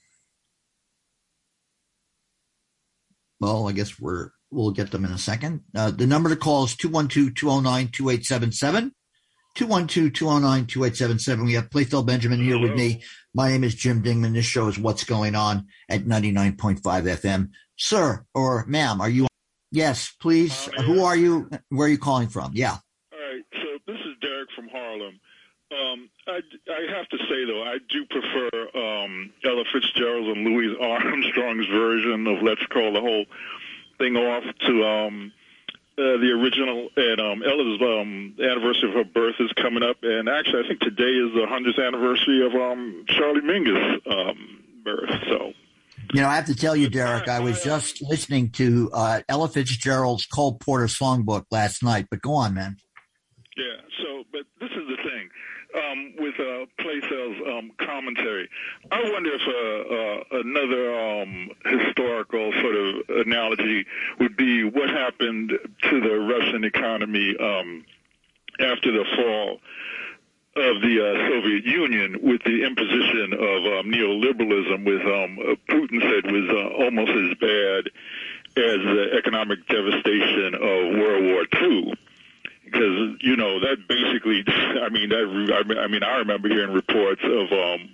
Well, I guess we'll get them in a second. The number to call is 212-209-2877, 212-209-2877. We have Playfeld Benjamin here with me. My name is Jim Dingman. This show is What's Going On at 99.5 FM. Sir or ma'am, are you on? Yes, please. Who are you? Where are you calling from? Yeah. All right. So this is Derek from Harlem. I have to say, though, I do prefer Ella Fitzgerald and Louis Armstrong's version of Let's Call the Whole Thing Off to the original. And Ella's anniversary of her birth is coming up. And actually, I think today is the 100th anniversary of Charlie Mingus' birth. So, you know, I have to tell you, Derek, I was just listening to Ella Fitzgerald's Cole Porter songbook last night. But go on, man. Yeah, so, but this is the thing. With Playfeld's commentary, I wonder if another historical sort of analogy would be what happened to the Russian economy after the fall of the Soviet Union with the imposition of neoliberalism, with Putin said was almost as bad as the economic devastation of World War II. Because, you know, that basically, I remember hearing reports of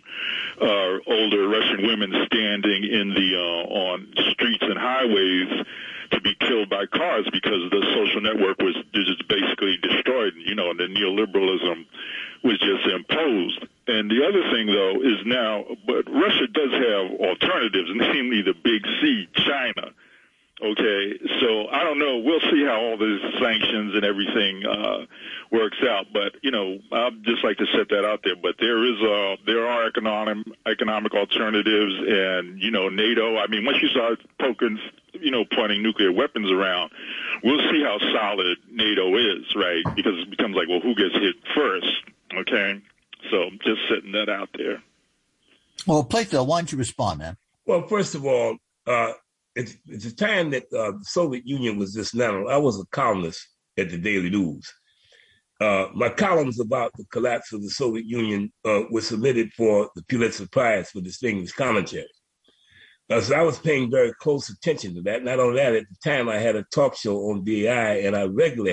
older Russian women standing in on streets and highways to be killed by cars because the social network was just basically destroyed. You know, and the neoliberalism was just imposed. And the other thing, though, is now, but Russia does have alternatives, namely the Big C, China. Okay, so I don't know. We'll see how all these sanctions and everything works out. But, you know, I'd just like to set that out there. But there are economic alternatives, and, you know, NATO. I mean, once you start pointing nuclear weapons around, we'll see how solid NATO is, right? Because it becomes like, well, who gets hit first? Okay, so just setting that out there. Well, Playfield, why don't you respond, man? Well, first of all, it's a time that the Soviet Union was dismantled. I was a columnist at the Daily News. My columns about the collapse of the Soviet Union were submitted for the Pulitzer Prize for distinguished commentary. So I was paying very close attention to that. Not only that, at the time I had a talk show on BAI, and I regularly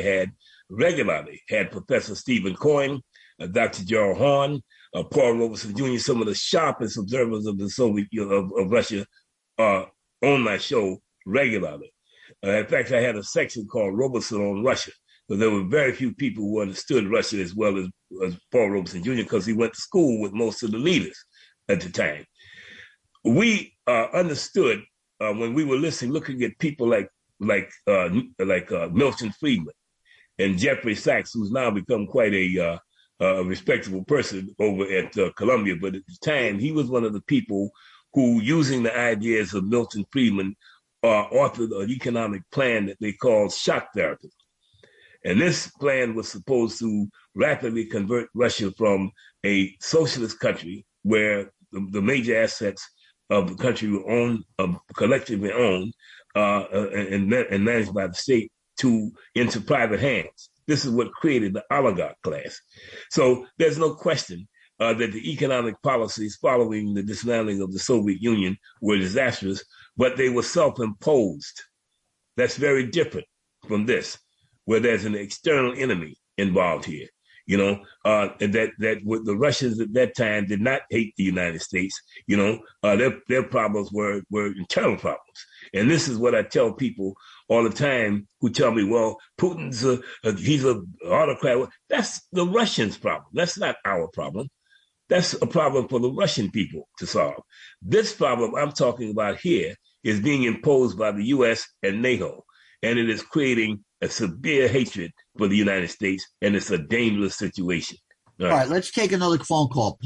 had Professor Stephen Coyne, Dr. Gerald Horn, Paul Robeson Jr., some of the sharpest observers of the Soviet of Russia on my show regularly. In fact, I had a section called Robeson on Russia, because there were very few people who understood Russia as well as Paul Robeson Jr., because he went to school with most of the leaders at the time. We understood when we were looking at people like Milton Friedman and Jeffrey Sachs, who's now become quite a a respectable person over at Columbia, but at the time, he was one of the people who, using the ideas of Milton Friedman, authored an economic plan that they called shock therapy. And this plan was supposed to rapidly convert Russia from a socialist country where the major assets of the country were owned, collectively owned, and managed by the state, into private hands. This is what created the oligarch class. So there's no question that the economic policies following the dismantling of the Soviet Union were disastrous, but they were self-imposed. That's very different from this, where there's an external enemy involved here. That the Russians at that time did not hate the United States. Their problems were internal problems. And this is what I tell people all the time who tell me, well, Putin's he's an autocrat. That's the Russians' problem. That's not our problem. That's a problem for the Russian people to solve. This problem I'm talking about here is being imposed by the U.S. and NATO, and it is creating a severe hatred for the United States, and it's a dangerous situation. All right, let's take another phone call,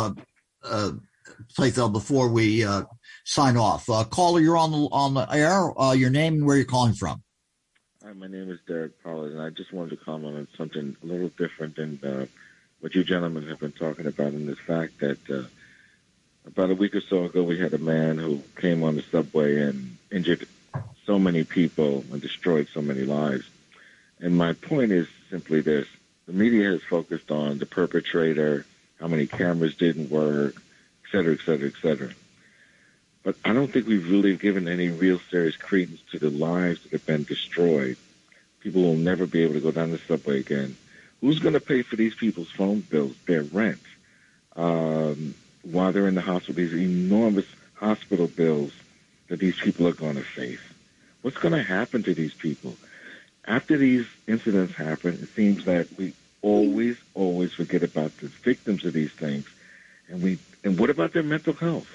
Playfeld, before we sign off. Caller, you're on the air. Your name and where you're calling from. Hi, my name is Derek Pollard, and I just wanted to comment on something a little different than what you gentlemen have been talking about, in this fact that about a week or so ago we had a man who came on the subway and injured so many people and destroyed so many lives. And my point is simply this. The media has focused on the perpetrator, how many cameras didn't work, et cetera, et cetera, et cetera. But I don't think we've really given any real serious credence to the lives that have been destroyed. People will never be able to go down the subway again. Who's going to pay for these people's phone bills, their rent, while they're in the hospital, these enormous hospital bills that these people are going to face? What's going to happen to these people? After these incidents happen, it seems that we always forget about the victims of these things. And what about their mental health?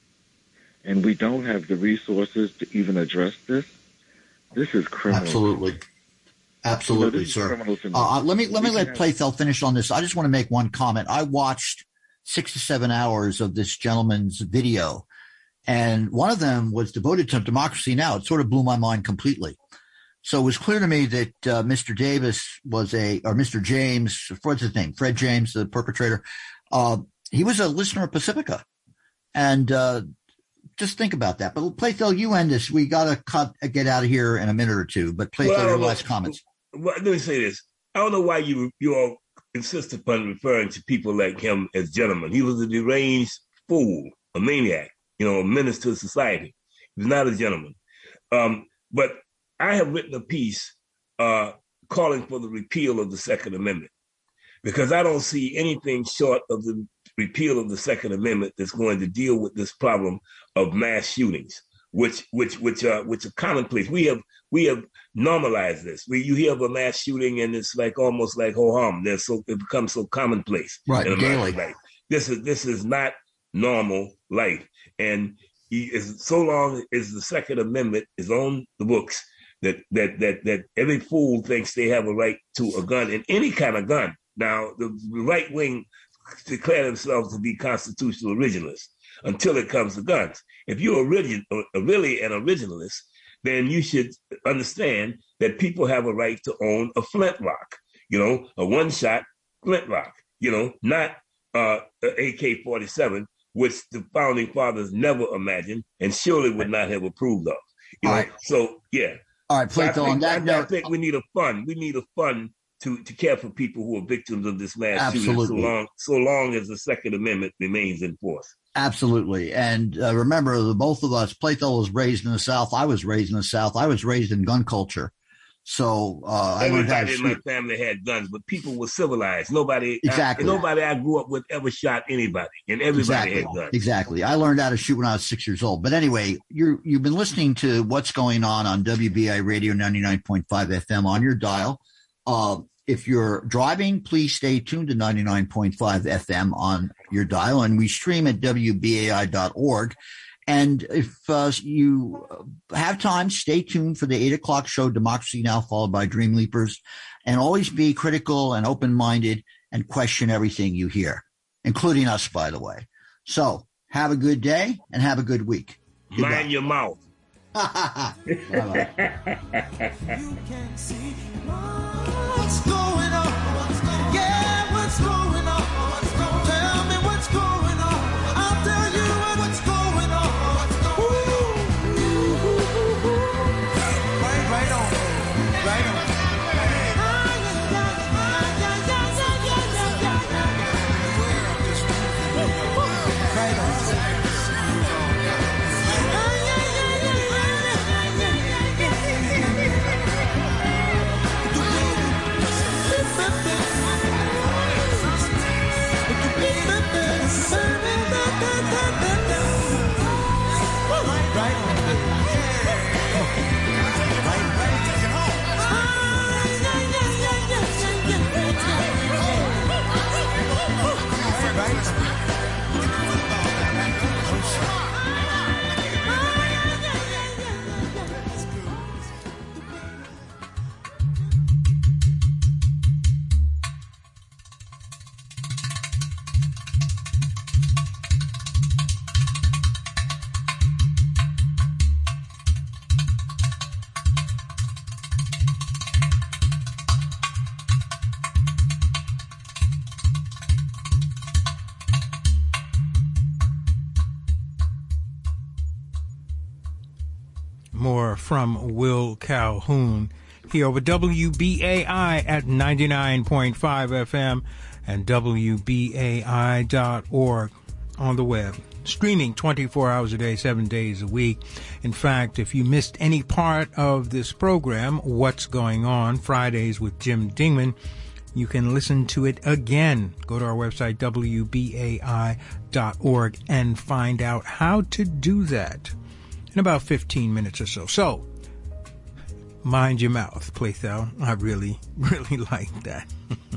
And we don't have the resources to even address this. This is criminal. Absolutely, sir. Let me let Playfeld finish on this. I just want to make one comment. I watched 6 to 7 hours of this gentleman's video, and one of them was devoted to Democracy Now! It sort of blew my mind completely. So it was clear to me that Mr. Davis or Mr. James, what's his name? Fred James, the perpetrator. He was a listener of Pacifica. And just think about that. But Playfeld, you end this. We got to get out of here in a minute or two. But Playfeld, your last comments. Well, let me say this. I don't know why you all insist upon referring to people like him as gentlemen. He was a deranged fool, a maniac, a menace to society. He was not a gentleman. But I have written a piece calling for the repeal of the Second Amendment, because I don't see anything short of the repeal of the Second Amendment that's going to deal with this problem of mass shootings, which are commonplace. We have normalized this. You hear of a mass shooting and it's almost like ho hum. It becomes so commonplace. Right, daily. This is not normal life, and so long as the Second Amendment is on the books, that every fool thinks they have a right to a gun, and any kind of gun. Now, the right wing declare themselves to be constitutional originalists until it comes to guns. If you're really an originalist, then you should understand that people have a right to own a flintlock, a one-shot flintlock, not an AK-47, which the founding fathers never imagined and surely would not have approved of. Right. So, yeah. All right, Plato, on that note, I think we need a fund. We need a fund to care for people who are victims of this mass Absolutely. shooting so long as the Second Amendment remains in force. Absolutely. And remember, both of us, Plato was raised in the South. I was raised in the South. I was raised in gun culture. So everybody in my family had guns, but people were civilized. Nobody I grew up with ever shot anybody, and everybody had guns. Exactly. I learned how to shoot when I was 6 years old. But anyway, you've been listening to What's Going On WBI Radio 99.5 FM on your dial. If you're driving, please stay tuned to 99.5 FM on your dial, and we stream at WBAI.org. And if you have time, stay tuned for the 8 o'clock show, Democracy Now!, followed by Dream Leapers. And always be critical and open-minded and question everything you hear, including us, by the way. So have a good day and have a good week. Goodbye. Mind your mouth. Bye-bye. You can see what's going on. Yeah, what's going on? Tell me what's going on. I'll tell you what's going on. Right on. Right on. More from Will Calhoun here over WBAI at 99.5 FM and WBAI.org on the web. Streaming 24 hours a day, 7 days a week. In fact, if you missed any part of this program, What's Going On, Fridays with Jim Dingman, you can listen to it again. Go to our website, WBAI.org, and find out how to do that in about 15 minutes or so. So, mind your mouth, Playthel. I really, really like that.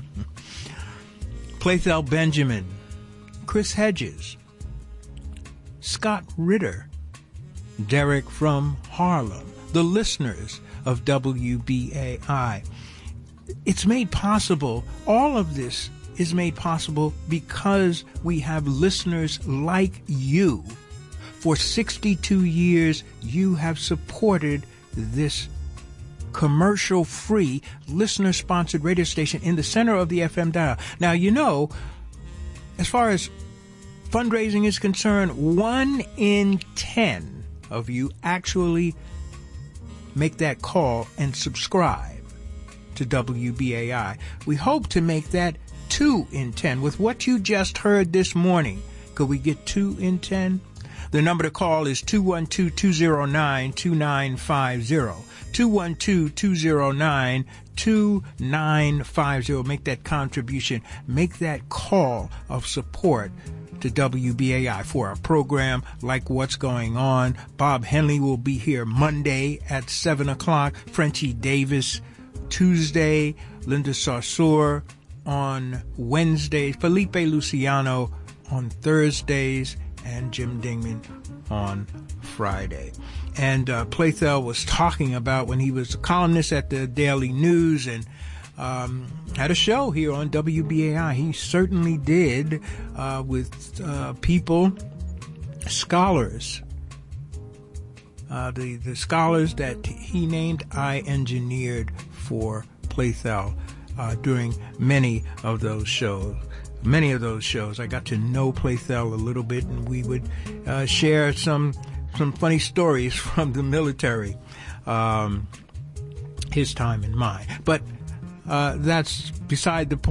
Playthel Benjamin, Chris Hedges, Scott Ritter, Derek from Harlem, the listeners of WBAI. It's made possible, all of this is made possible because we have listeners like you. For 62 years, you have supported this commercial-free, listener-sponsored radio station in the center of the FM dial. Now, you know, as far as fundraising is concerned, 1 in 10 of you actually make that call and subscribe to WBAI. We hope to make that 2 in 10. With what you just heard this morning, could we get 2 in 10? The number to call is 212-209-2950. 212-209-2950. Make that contribution. Make that call of support to WBAI for a program like What's Going On. Bob Henley will be here Monday at 7 o'clock. Frenchie Davis Tuesday. Linda Sarsour on Wednesdays. Felipe Luciano on Thursdays. And Jim Dingman on Friday. And Playthel was talking about when he was a columnist at the Daily News and had a show here on WBAI. He certainly did with people, scholars. The scholars that he named, I engineered for Playthel during many of those shows. Many of those shows, I got to know Playthel a little bit, and we would share some funny stories from the military, his time and mine. But that's beside the point.